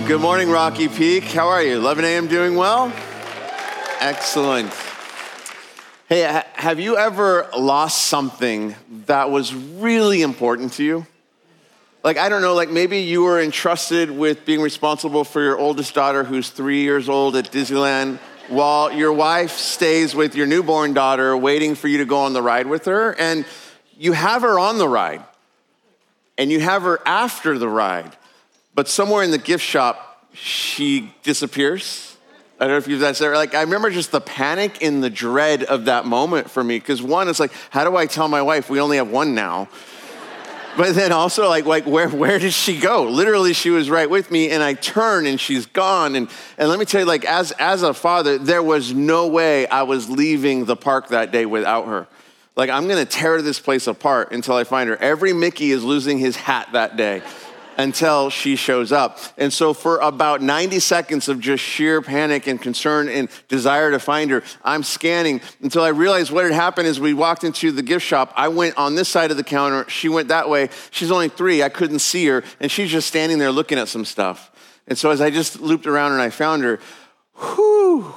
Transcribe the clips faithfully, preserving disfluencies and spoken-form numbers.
Good morning, Rocky Peak. How are you? eleven a.m. doing well? Excellent. Hey, ha- have you ever lost something that was really important to you? Like, I don't know, like maybe you were entrusted with being responsible for your oldest daughter who's three years old at Disneyland while your wife stays with your newborn daughter waiting for you to go on the ride with her. And you have her on the ride and you have her after the ride. But somewhere in the gift shop, she disappears. I don't know if you've done that. Like, I remember just the panic and the dread of that moment for me. Because one, it's like, how do I tell my wife we only have one now? But then also, like, like where where did she go? Literally, she was right with me, and I turn, and she's gone. And and let me tell you, like, as as a father, there was no way I was leaving the park that day without her. Like, I'm going to tear this place apart until I find her. Every Mickey is losing his hat that day until she shows up. And so for about ninety seconds of just sheer panic and concern and desire to find her, I'm scanning until I realized what had happened is we walked into the gift shop. I went on this side of the counter. She went that way. She's only three. I couldn't see her. And she's just standing there looking at some stuff. And so as I just looped around and I found her, whew.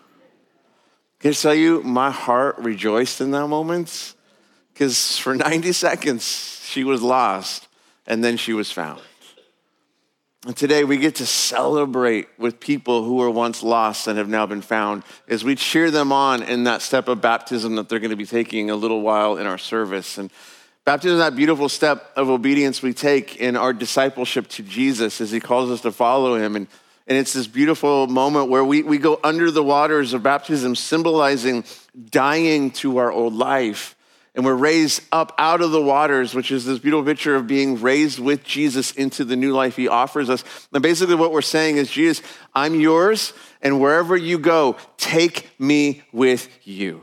Can I tell you, my heart rejoiced in that moment? Because for ninety seconds, she was lost and then she was found. And today we get to celebrate with people who were once lost and have now been found as we cheer them on in that step of baptism that they're going to be taking a little while in our service. And baptism is that beautiful step of obedience we take in our discipleship to Jesus as he calls us to follow him. And, and it's this beautiful moment where we, we go under the waters of baptism, symbolizing dying to our old life. And we're raised up out of the waters, which is this beautiful picture of being raised with Jesus into the new life he offers us. And basically what we're saying is, Jesus, I'm yours, and wherever you go, take me with you.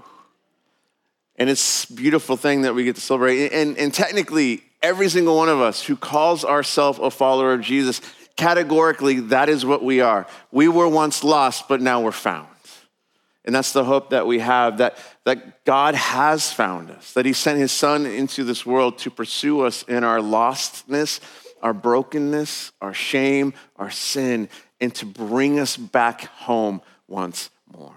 And it's a beautiful thing that we get to celebrate. And, and technically, every single one of us who calls ourselves a follower of Jesus, categorically, that is what we are. We were once lost, but now we're found. And that's the hope that we have, that, that God has found us, that he sent his son into this world to pursue us in our lostness, our brokenness, our shame, our sin, and to bring us back home once more.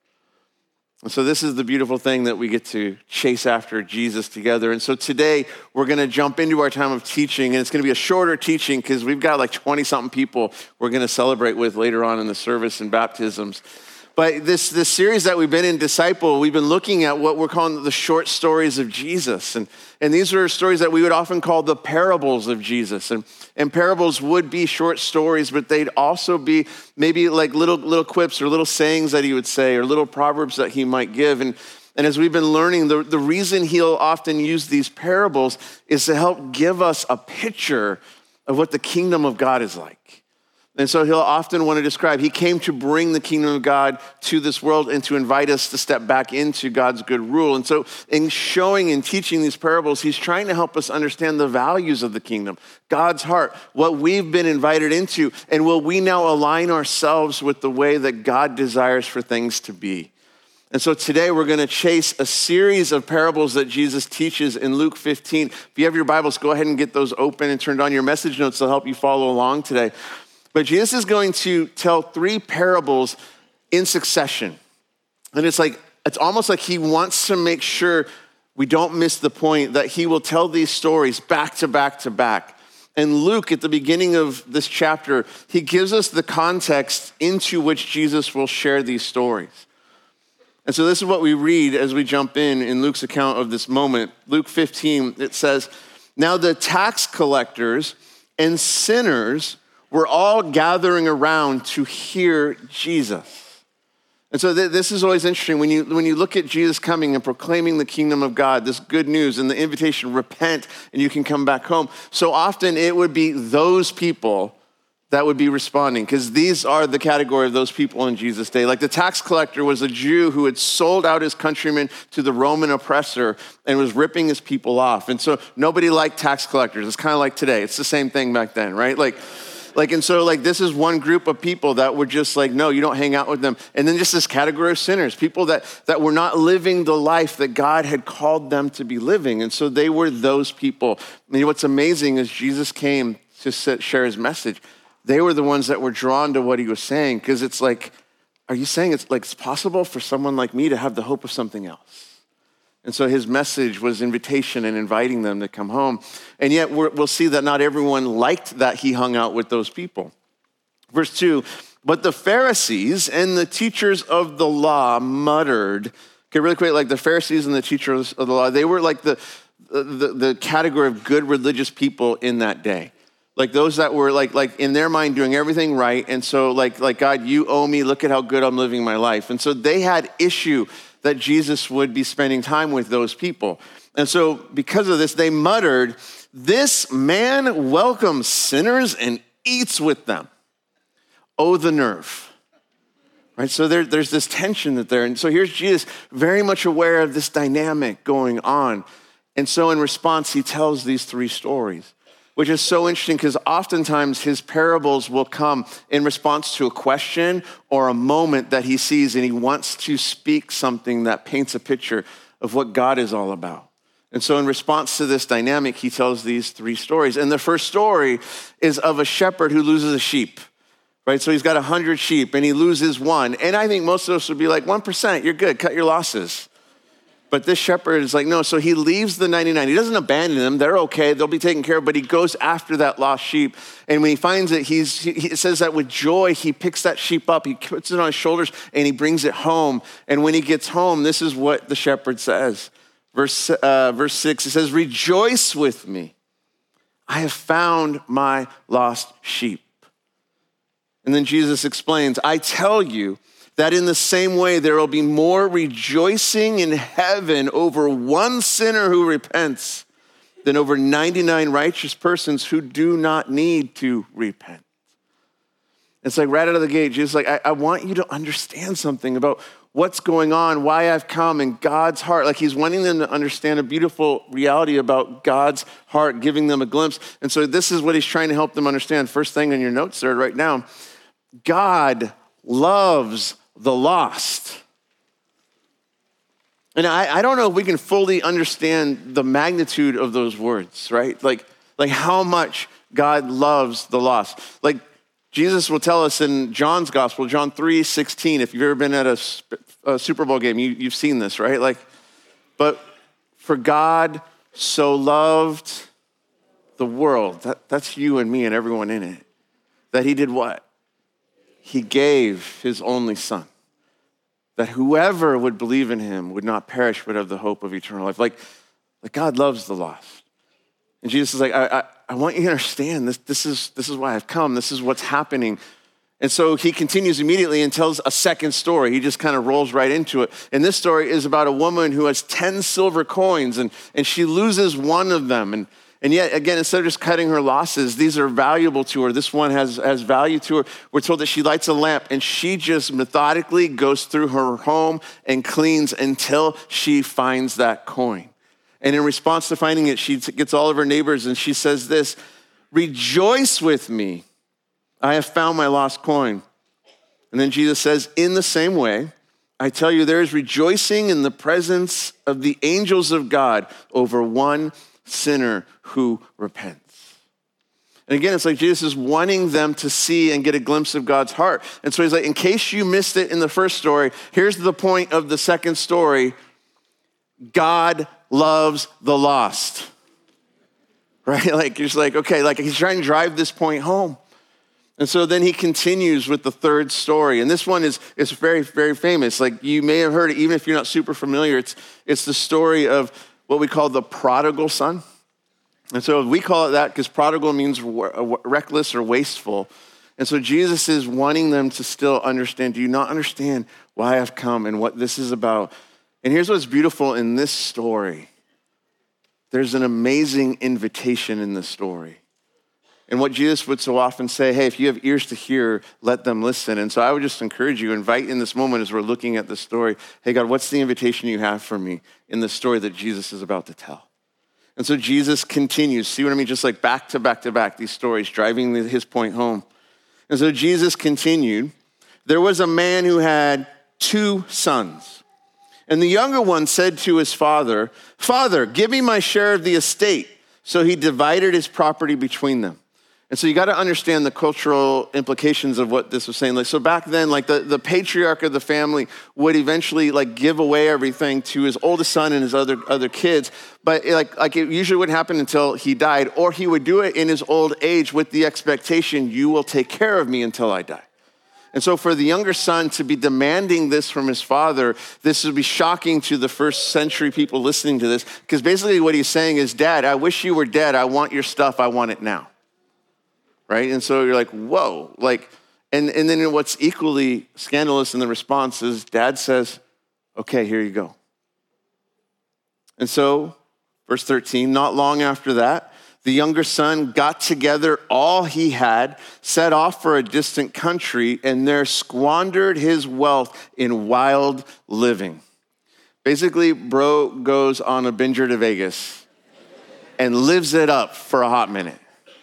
And so this is the beautiful thing that we get to chase after Jesus together. And so today we're going to jump into our time of teaching, and it's going to be a shorter teaching because we've got like twenty-something people we're going to celebrate with later on in the service and baptisms. But this, this series that we've been in, Disciple, we've been looking at what we're calling the short stories of Jesus. And, and these are stories that we would often call the parables of Jesus. And, and parables would be short stories, but they'd also be maybe like little, little quips or little sayings that he would say or little proverbs that he might give. And, and as we've been learning, the, the reason he'll often use these parables is to help give us a picture of what the kingdom of God is like. And so he'll often want to describe, he came to bring the kingdom of God to this world and to invite us to step back into God's good rule. And so in showing and teaching these parables, he's trying to help us understand the values of the kingdom, God's heart, what we've been invited into, and will we now align ourselves with the way that God desires for things to be. And so today we're going to chase a series of parables that Jesus teaches in Luke fifteen. If you have your Bibles, go ahead and get those open and turned on. Your message notes will help you follow along today. But Jesus is going to tell three parables in succession. And it's like, it's almost like he wants to make sure we don't miss the point that he will tell these stories back to back to back. And Luke, at the beginning of this chapter, he gives us the context into which Jesus will share these stories. And so this is what we read as we jump in in Luke's account of this moment. Luke fifteen, it says, "Now the tax collectors and sinners we're all gathering around to hear Jesus." And so th- this is always interesting. When you, when you look at Jesus coming and proclaiming the kingdom of God, this good news and the invitation, repent and you can come back home. So often it would be those people that would be responding, because these are the category of those people in Jesus' day. Like the tax collector was a Jew who had sold out his countrymen to the Roman oppressor and was ripping his people off. And so nobody liked tax collectors. It's kind of like today. It's the same thing back then, right? Like, Like, and so like, this is one group of people that were just like, no, you don't hang out with them. And then just this category of sinners, people that, that were not living the life that God had called them to be living. And so they were those people. And what's amazing is Jesus came to sit, share his message. they were the ones that were drawn to what he was saying, because it's like, are you saying it's like it's possible for someone like me to have the hope of something else? And so his message was invitation and inviting them to come home. And yet we're, we'll see that not everyone liked that he hung out with those people. Verse two, but the Pharisees and the teachers of the law muttered. Okay, really quick, like the Pharisees and the teachers of the law, they were like the, the, the category of good religious people in that day. Like those that were like, like in their mind doing everything right. And so like, like, God, you owe me, look at how good I'm living my life. And so they had issue that Jesus would be spending time with those people. And so because of this, they muttered, this man welcomes sinners and eats with them. Oh, the nerve. Right, so there, there's this tension that there, and so here's Jesus very much aware of this dynamic going on. And so in response, he tells these three stories, which is so interesting because oftentimes his parables will come in response to a question or a moment that he sees, and he wants to speak something that paints a picture of what God is all about. And so in response to this dynamic, he tells these three stories. And the first story is of a shepherd who loses a sheep. Right, so he's got one hundred sheep and he loses one. And I think most of us would be like, one percent, you're good, cut your losses. But this shepherd is like, no, so he leaves the ninety-nine. He doesn't abandon them. They're okay, they'll be taken care of, but he goes after that lost sheep. And when he finds it, he's, he, it says that with joy, he picks that sheep up, he puts it on his shoulders and he brings it home. And when he gets home, this is what the shepherd says. Verse, uh, verse six, it says, rejoice with me. I have found my lost sheep. And then Jesus explains, I tell you that in the same way, there will be more rejoicing in heaven over one sinner who repents than over ninety-nine righteous persons who do not need to repent. It's like right out of the gate, Jesus is like, I, I want you to understand something about what's going on, why I've come, and God's heart. Like he's wanting them to understand a beautiful reality about God's heart, giving them a glimpse. And so this is what he's trying to help them understand. First thing on your notes there right now, God loves the lost. And I, I don't know if we can fully understand the magnitude of those words, right? Like, like how much God loves the lost. Like Jesus will tell us in John's gospel, John three sixteen, if you've ever been at a, a Super Bowl game, you, you've seen this, right? Like, but for God so loved the world, that, that's you and me and everyone in it, that he did what? He gave his only son, that whoever would believe in him would not perish, but have the hope of eternal life. Like, like God loves the lost. And Jesus is like, I, I, I want you to understand this, this is, this is why I've come. This is what's happening. And so he continues immediately and tells a second story. He just kind of rolls right into it. And this story is about a woman who has ten silver coins and, and she loses one of them. And And yet, again, instead of just cutting her losses, these are valuable to her. This one has, has value to her. We're told that she lights a lamp and she just methodically goes through her home and cleans until she finds that coin. And in response to finding it, she gets all of her neighbors and she says this, rejoice with me. I have found my lost coin. And then Jesus says, in the same way, I tell you, there is rejoicing in the presence of the angels of God over one sinner who repents. And again, it's like Jesus is wanting them to see and get a glimpse of God's heart. And so he's like, in case you missed it in the first story, here's the point of the second story. God loves the lost. Right? Like, he's like, okay, like he's trying to drive this point home. And so then he continues with the third story. And this one is, is very, very famous. Like you may have heard it, even if you're not super familiar. It's, it's the story of what we call the prodigal son. And so we call it that because prodigal means reckless or wasteful. And so Jesus is wanting them to still understand, do you not understand why I've come and what this is about? And here's what's beautiful in this story. There's an amazing invitation in this story. And what Jesus would so often say, hey, if you have ears to hear, let them listen. And so I would just encourage you, invite in this moment as we're looking at the story, hey God, what's the invitation you have for me in the story that Jesus is about to tell? And so Jesus continues, see what I mean? Just like back to back to back, these stories, driving his point home. And so Jesus continued, there was a man who had two sons. And the younger one said to his father, Father, give me my share of the estate. So he divided his property between them. And so you got to understand the cultural implications of what this was saying. Like, so back then, like the, the patriarch of the family would eventually like give away everything to his oldest son and his other other kids. But it, like, like it usually wouldn't happen until he died, or he would do it in his old age with the expectation, you will take care of me until I die. And so for the younger son to be demanding this from his father, this would be shocking to the first century people listening to this, because basically what he's saying is, Dad, I wish you were dead. I want your stuff. I want it now. Right? And so you're like, whoa. Like, and, and then what's equally scandalous in the response is Dad says, okay, here you go. And so, verse thirteen, not long after that, the younger son got together all he had, set off for a distant country, and there squandered his wealth in wild living. Basically, bro goes on a binger to Vegas and lives it up for a hot minute.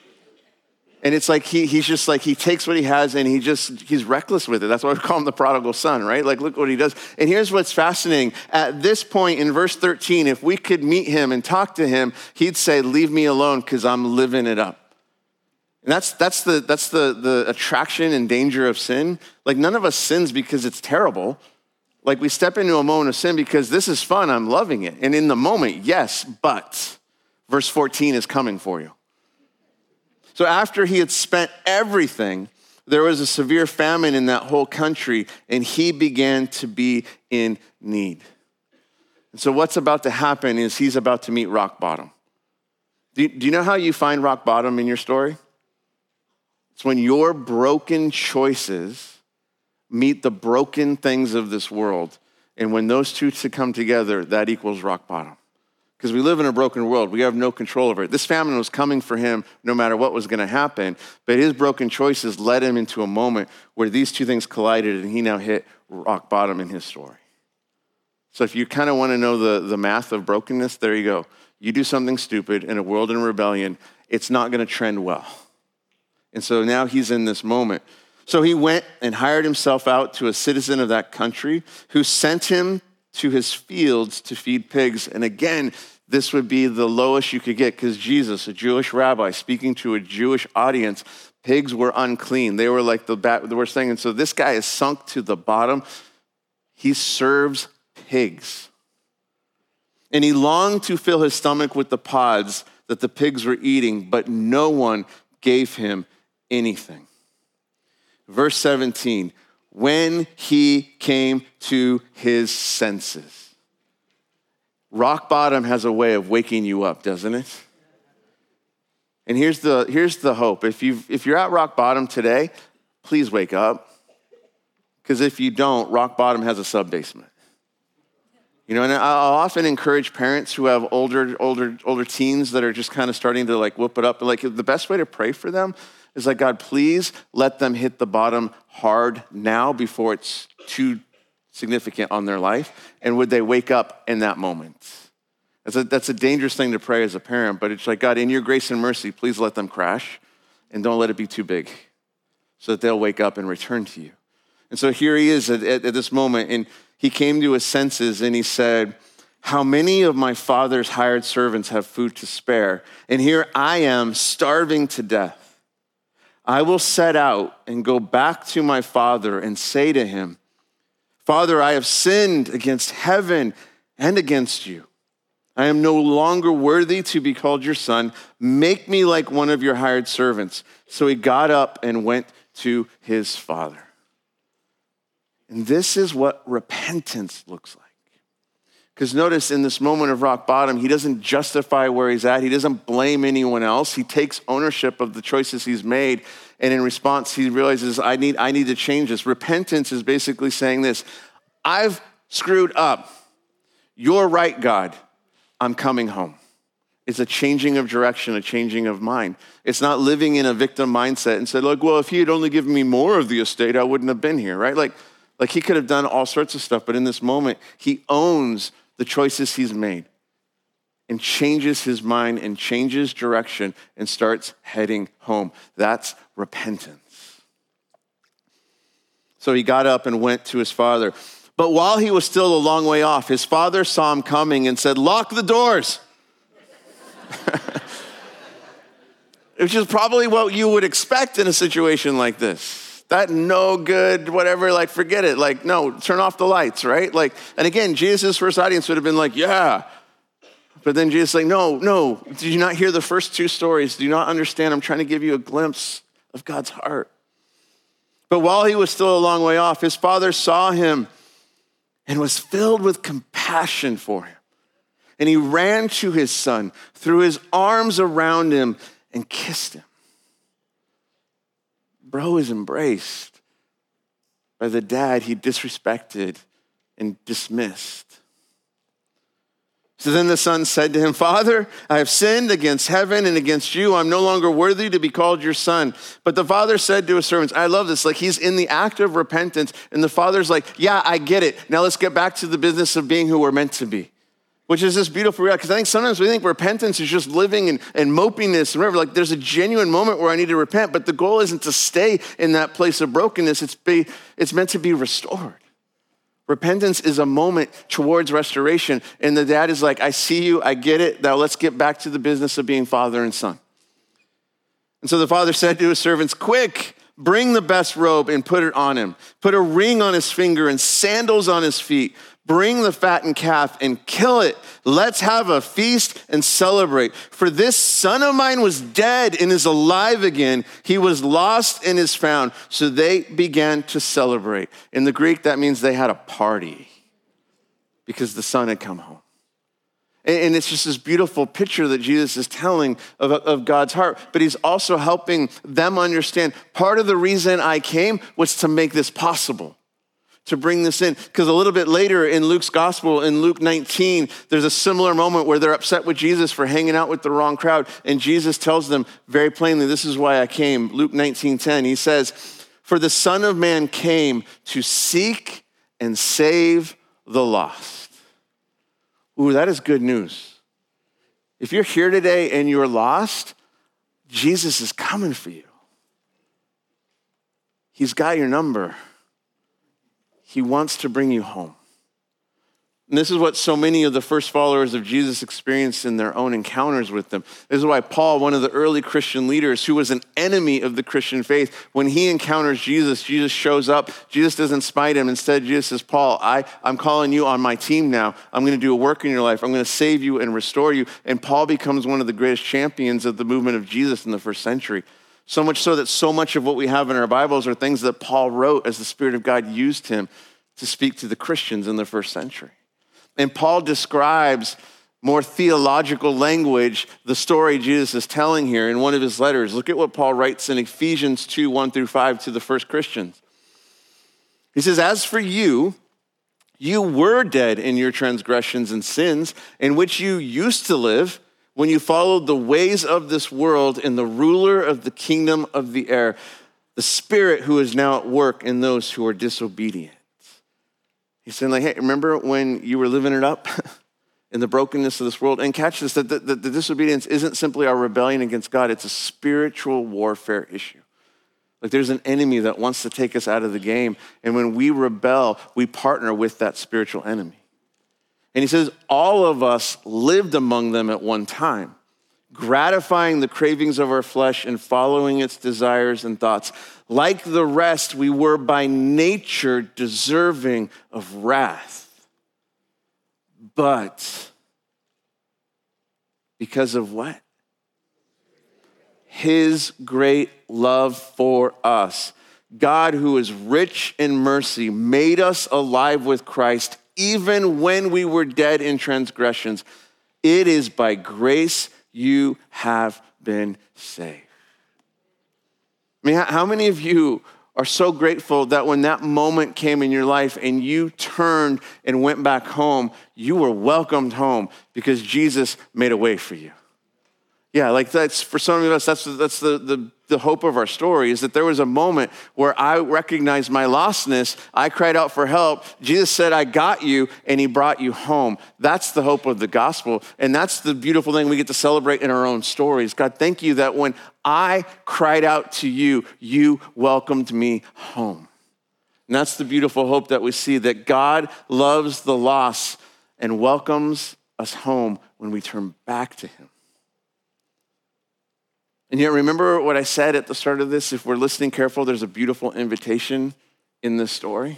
And it's like he he's just like, he takes what he has and he just, he's reckless with it. That's why we call him the prodigal son, right? Like, look what he does. And here's what's fascinating. At this point in verse thirteen, if we could meet him and talk to him, he'd say, leave me alone because I'm living it up. And that's that's the that's the the attraction and danger of sin. Like, none of us sins because it's terrible. Like, we step into a moment of sin because this is fun, I'm loving it. And in the moment, yes, but verse fourteen is coming for you. So after he had spent everything, there was a severe famine in that whole country, and he began to be in need. And so what's about to happen is he's about to meet rock bottom. Do you, do you know how you find rock bottom in your story? It's when your broken choices meet the broken things of this world, and when those two come together, that equals rock bottom. Because we live in a broken world. We have no control over it. This famine was coming for him no matter what was going to happen, but his broken choices led him into a moment where these two things collided and he now hit rock bottom in his story. So if you kind of want to know the, the math of brokenness, there you go. You do something stupid in a world in rebellion, it's not going to trend well. And so now he's in this moment. So he went and hired himself out to a citizen of that country who sent him to his fields to feed pigs. And again, this would be the lowest you could get because Jesus, a Jewish rabbi speaking to a Jewish audience, pigs were unclean. They were like the, bad, the worst thing. And so this guy is sunk to the bottom. He serves pigs. And he longed to fill his stomach with the pods that the pigs were eating, but no one gave him anything. Verse seventeen, when he came to his senses. Rock bottom has a way of waking you up, doesn't it? And here's the, here's the hope. If, you've, if you're at rock bottom today, please wake up. Because if you don't, rock bottom has a sub-basement. You know, and I'll often encourage parents who have older, older, older teens that are just kind of starting to like whoop it up. Like, the best way to pray for them is like, God, please let them hit the bottom hard now before it's too significant on their life. And would they wake up in that moment? That's a, that's a dangerous thing to pray as a parent, but it's like, God, in your grace and mercy, please let them crash and don't let it be too big so that they'll wake up and return to you. And so here he is at, at, at this moment, and he came to his senses and he said, how many of my father's hired servants have food to spare? And here I am starving to death. I will set out and go back to my father and say to him, Father, I have sinned against heaven and against you. I am no longer worthy to be called your son. Make me like one of your hired servants. So he got up and went to his father. And this is what repentance looks like. Because notice in this moment of rock bottom, he doesn't justify where he's at. He doesn't blame anyone else. He takes ownership of the choices he's made. And in response, he realizes, I need, I need to change this. Repentance is basically saying this, I've screwed up. You're right, God. I'm coming home. It's a changing of direction, a changing of mind. It's not living in a victim mindset and said, like, well, if he had only given me more of the estate, I wouldn't have been here, right? Like, like he could have done all sorts of stuff, but in this moment, he owns the choices he's made and changes his mind and changes direction and starts heading home. That's repentance. So he got up and went to his father. But while he was still a long way off, his father saw him coming and said, lock the doors. which is probably what you would expect in a situation like this. That no good, whatever, like forget it. Like, no, turn off the lights, right? Like, and again, Jesus' first audience would have been like, yeah. But then Jesus is like, no, no, did you not hear the first two stories? Do you not understand? I'm trying to give you a glimpse of God's heart. But while he was still a long way off, his father saw him and was filled with compassion for him. And he ran to his son, threw his arms around him, and kissed him. Bro is embraced by the dad he disrespected and dismissed. So then the son said to him, Father, I have sinned against heaven and against you. I'm no longer worthy to be called your son. But the father said to his servants, I love this, like he's in the act of repentance. And the father's like, yeah, I get it. Now let's get back to the business of being who we're meant to be. Which is this beautiful reality. Because I think sometimes we think repentance is just living and, and mopiness. Remember, like there's a genuine moment where I need to repent, but the goal isn't to stay in that place of brokenness. It's, be, it's meant to be restored. Repentance is a moment towards restoration. And the dad is like, I see you, I get it. Now let's get back to the business of being father and son. And so the father said to his servants, quick, bring the best robe and put it on him. Put a ring on his finger and sandals on his feet. Bring the fattened calf and kill it. Let's have a feast and celebrate. For this son of mine was dead and is alive again. He was lost and is found. So they began to celebrate. In the Greek, that means they had a party because the son had come home. And it's just this beautiful picture that Jesus is telling of, of God's heart. But he's also helping them understand part of the reason I came was to make this possible. To bring this in. Because a little bit later in Luke's gospel, in Luke nineteen, there's a similar moment where they're upset with Jesus for hanging out with the wrong crowd. And Jesus tells them very plainly, this is why I came. Luke nineteen ten, he says, for the Son of Man came to seek and save the lost. Ooh, that is good news. If you're here today and you're lost, Jesus is coming for you. He's got your number. He wants to bring you home. And this is what so many of the first followers of Jesus experienced in their own encounters with them. This is why Paul, one of the early Christian leaders who was an enemy of the Christian faith, when he encounters Jesus, Jesus shows up. Jesus doesn't spite him. Instead, Jesus says, Paul, I, I'm calling you on my team now. I'm going to do a work in your life. I'm going to save you and restore you. And Paul becomes one of the greatest champions of the movement of Jesus in the first century. So much so that so much of what we have in our Bibles are things that Paul wrote as the Spirit of God used him to speak to the Christians in the first century. And Paul describes more theological language, the story Jesus is telling here in one of his letters. Look at what Paul writes in Ephesians two, one through five to the first Christians. He says, as for you, you were dead in your transgressions and sins in which you used to live when you followed the ways of this world and the ruler of the kingdom of the air, the spirit who is now at work in those who are disobedient. He's saying like, hey, remember when you were living it up in the brokenness of this world? And catch this, that the, the, the disobedience isn't simply our rebellion against God. It's a spiritual warfare issue. Like there's an enemy that wants to take us out of the game. And when we rebel, we partner with that spiritual enemy. And he says, all of us lived among them at one time, gratifying the cravings of our flesh and following its desires and thoughts. Like the rest, we were by nature deserving of wrath. But because of what? His great love for us. God, who is rich in mercy, made us alive with Christ even when we were dead in transgressions. It is by grace you have been saved. I mean, how many of you are so grateful that when that moment came in your life and you turned and went back home, you were welcomed home because Jesus made a way for you? Yeah, like that's, for some of us, that's, that's the, the, the hope of our story, is that there was a moment where I recognized my lostness. I cried out for help. Jesus said, I got you, and he brought you home. That's the hope of the gospel. And that's the beautiful thing we get to celebrate in our own stories. God, thank you that when I cried out to you, you welcomed me home. And that's the beautiful hope that we see, that God loves the lost and welcomes us home when we turn back to him. And yet remember what I said at the start of this? If we're listening careful, there's a beautiful invitation in this story.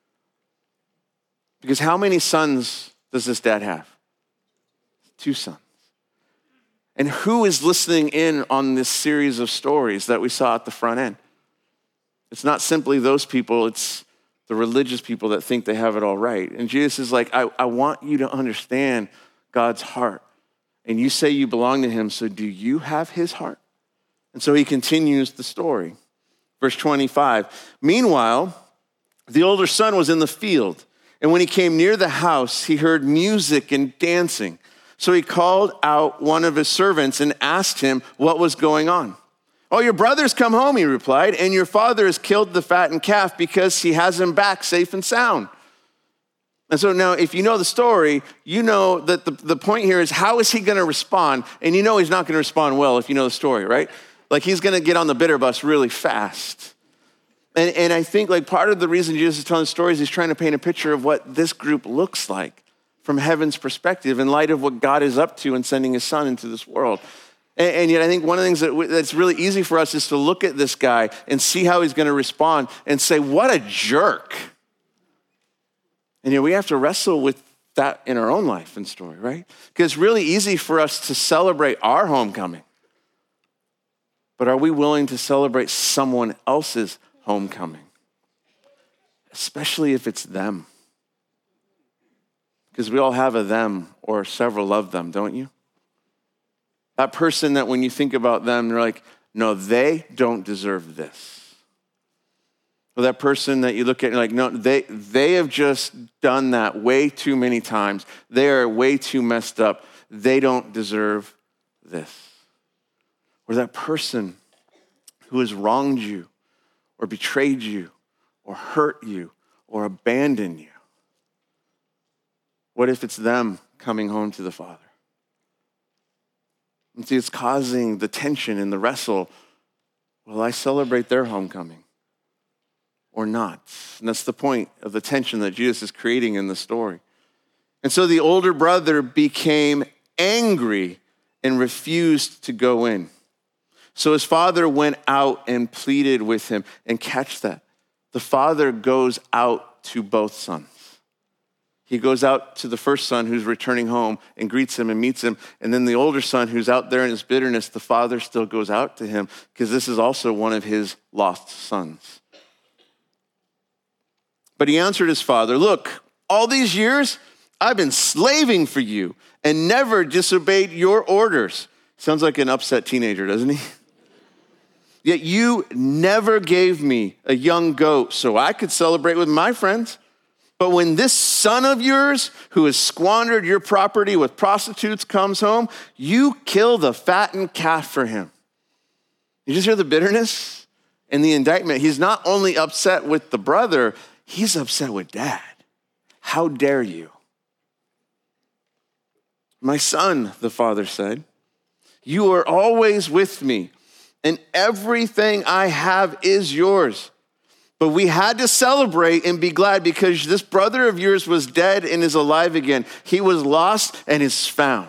Because how many sons does this dad have? Two sons. And who is listening in on this series of stories that we saw at the front end? It's not simply those people, it's the religious people that think they have it all right. And Jesus is like, I, I want you to understand God's heart. And you say you belong to him, so do you have his heart? And so he continues the story. Verse twenty-five, meanwhile, the older son was in the field. And when he came near the house, he heard music and dancing. So he called out one of his servants and asked him what was going on. Oh, your brother's come home, he replied, and your father has killed the fattened calf because he has him back safe and sound. And so now, if you know the story, you know that the, the point here is, how is he going to respond? And you know he's not going to respond well if you know the story, right? Like, he's going to get on the bitter bus really fast. And, and I think like part of the reason Jesus is telling stories, he's trying to paint a picture of what this group looks like from heaven's perspective in light of what God is up to in sending his son into this world. And, and yet I think one of the things that, that's really easy for us is to look at this guy and see how he's going to respond and say, what a jerk. And yet we have to wrestle with that in our own life and story, right? Because it's really easy for us to celebrate our homecoming. But are we willing to celebrate someone else's homecoming? Especially if it's them. Because we all have a them or several of them, don't you? That person that when you think about them, they're like, no, they don't deserve this. Or that person that you look at and you're like, no, they, they have just done that way too many times. They are way too messed up. They don't deserve this. Or that person who has wronged you or betrayed you or hurt you or abandoned you. What if it's them coming home to the Father? And see, it's causing the tension and the wrestle. Will I celebrate their homecoming or not? And that's the point of the tension that Jesus is creating in the story. And so the older brother became angry and refused to go in. So his father went out and pleaded with him. And catch that. The father goes out to both sons. He goes out to the first son who's returning home and greets him and meets him. And then the older son who's out there in his bitterness, the father still goes out to him because this is also one of his lost sons. But he answered his father, look, all these years I've been slaving for you and never disobeyed your orders. Sounds like an upset teenager, doesn't he? Yet you never gave me a young goat so I could celebrate with my friends. But when this son of yours, who has squandered your property with prostitutes, comes home, you kill the fattened calf for him. You just hear the bitterness and the indictment. He's not only upset with the brother, he's upset with dad. How dare you? My son, the father said, you are always with me, and everything I have is yours. But we had to celebrate and be glad because this brother of yours was dead and is alive again. He was lost and is found.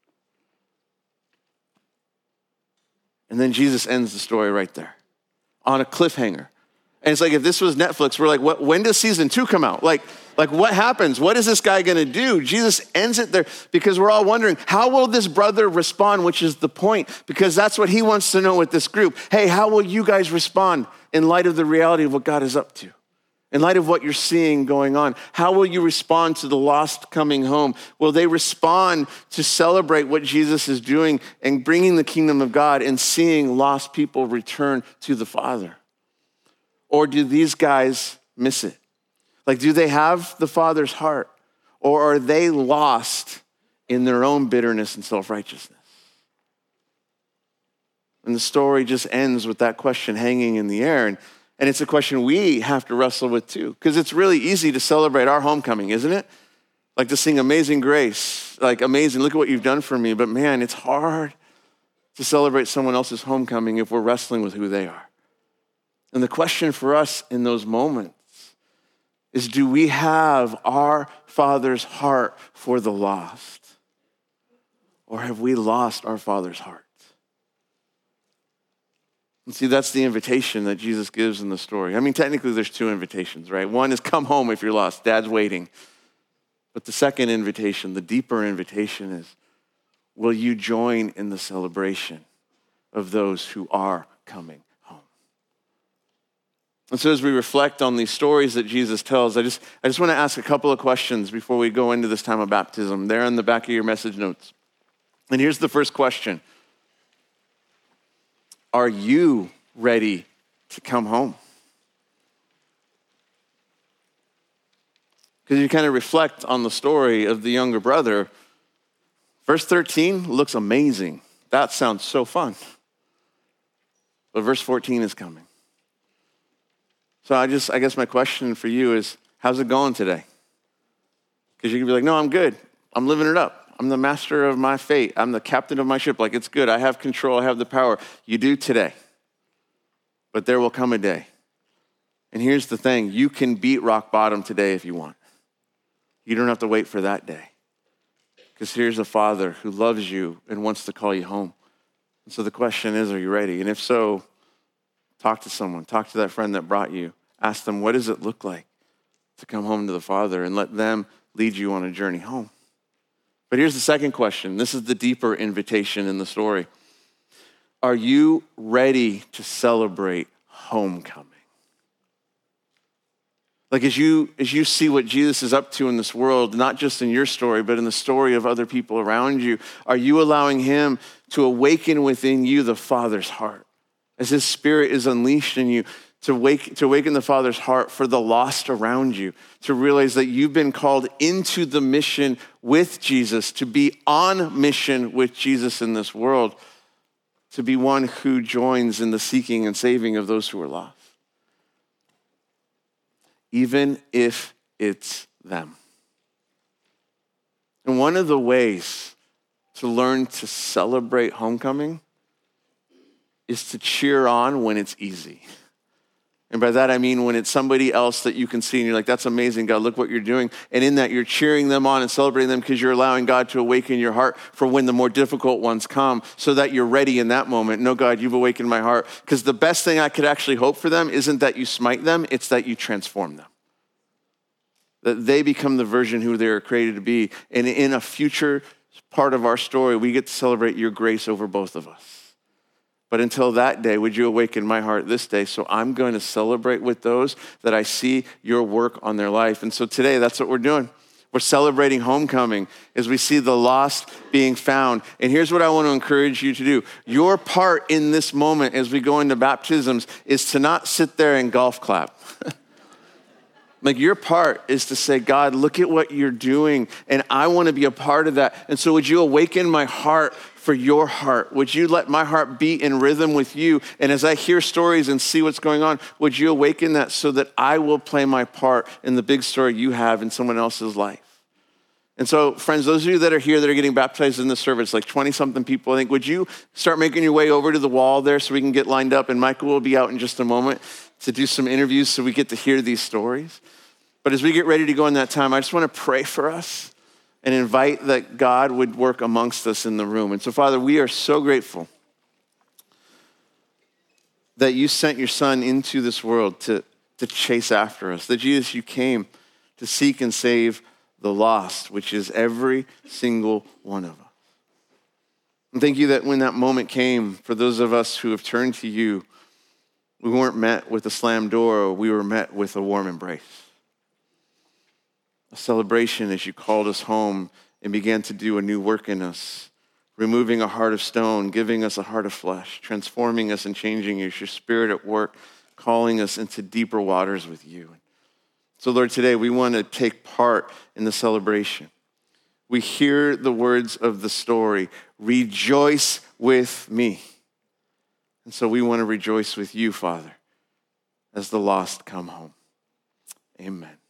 And then Jesus ends the story right there on a cliffhanger. And it's like, if this was Netflix, we're like, what, when does season two come out? Like, like what happens? What is this guy gonna do? Jesus ends it there because we're all wondering, how will this brother respond, which is the point, because that's what he wants to know with this group. Hey, how will you guys respond in light of the reality of what God is up to? In light of what you're seeing going on, how will you respond to the lost coming home? Will they respond to celebrate what Jesus is doing and bringing the kingdom of God and seeing lost people return to the Father? Or do these guys miss it? Like, do they have the Father's heart? Or are they lost in their own bitterness and self-righteousness? And the story just ends with that question hanging in the air. And, and it's a question we have to wrestle with too. Because it's really easy to celebrate our homecoming, isn't it? Like to sing Amazing Grace. Like, amazing, look at what you've done for me. But man, it's hard to celebrate someone else's homecoming if we're wrestling with who they are. And the question for us in those moments is, do we have our Father's heart for the lost? Or have we lost our Father's heart? And see, that's the invitation that Jesus gives in the story. I mean, technically there's two invitations, right? One is come home if you're lost. Dad's waiting. But the second invitation, the deeper invitation is, will you join in the celebration of those who are coming home? And so as we reflect on these stories that Jesus tells, I just, I just want to ask a couple of questions before we go into this time of baptism. They're in the back of your message notes. And here's the first question. Are you ready to come home? Because you kind of reflect on the story of the younger brother. Verse thirteen looks amazing. That sounds so fun. But verse fourteen is coming. So I just, I guess my question for you is, how's it going today? Because you can be like, no, I'm good. I'm living it up. I'm the master of my fate. I'm the captain of my ship. Like, it's good. I have control. I have the power. You do today. But there will come a day. And here's the thing. You can beat rock bottom today if you want. You don't have to wait for that day. Because here's a father who loves you and wants to call you home. And so the question is, are you ready? And if so, talk to someone. Talk to that friend that brought you. Ask them, what does it look like to come home to the Father? And let them lead you on a journey home. But here's the second question. This is the deeper invitation in the story. Are you ready to celebrate homecoming? Like as you, as you see what Jesus is up to in this world, not just in your story, but in the story of other people around you, are you allowing him to awaken within you the Father's heart? As his Spirit is unleashed in you, to wake, to awaken the Father's heart for the lost around you, to realize that you've been called into the mission with Jesus, to be on mission with Jesus in this world, to be one who joins in the seeking and saving of those who are lost. Even if it's them. And one of the ways to learn to celebrate homecoming is to cheer on when it's easy. And by that I mean when it's somebody else that you can see and you're like, that's amazing, God, look what you're doing. And in that you're cheering them on and celebrating them because you're allowing God to awaken your heart for when the more difficult ones come so that you're ready in that moment. No, God, you've awakened my heart. Because the best thing I could actually hope for them isn't that you smite them, it's that you transform them. That they become the version who they were created to be. And in a future part of our story, we get to celebrate your grace over both of us. But until that day, would you awaken my heart this day? So I'm going to celebrate with those that I see your work on their life. And so today, that's what we're doing. We're celebrating homecoming as we see the lost being found. And here's what I want to encourage you to do. Your part in this moment as we go into baptisms is to not sit there and golf clap. Like your part is to say, God, look at what you're doing, and I want to be a part of that. And so would you awaken my heart for your heart? Would you let my heart beat in rhythm with you? And as I hear stories and see what's going on, would you awaken that so that I will play my part in the big story you have in someone else's life? And so, friends, those of you that are here that are getting baptized in the service, like twenty-something people, I think, would you start making your way over to the wall there so we can get lined up? And Michael will be out in just a moment to do some interviews so we get to hear these stories. But as we get ready to go in that time, I just want to pray for us and invite that God would work amongst us in the room. And so, Father, we are so grateful that you sent your Son into this world to, to chase after us. That, Jesus, you came to seek and save the lost, which is every single one of us. And thank you that when that moment came, for those of us who have turned to you, we weren't met with a slammed door, we were met with a warm embrace. A celebration as you called us home and began to do a new work in us, removing a heart of stone, giving us a heart of flesh, transforming us and changing us, your Spirit at work, calling us into deeper waters with you. So, Lord, today we want to take part in the celebration. We hear the words of the story, rejoice with me. And so we want to rejoice with you, Father, as the lost come home. Amen.